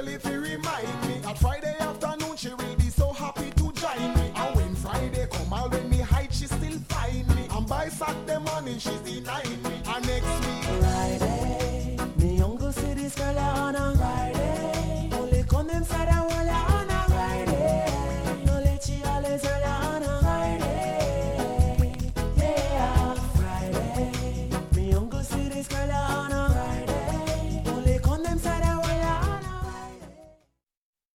girl if you remind me that Friday afternoon she will be so happy to join me. And when Friday come out when me hide she still find me. And by Saturday morning she's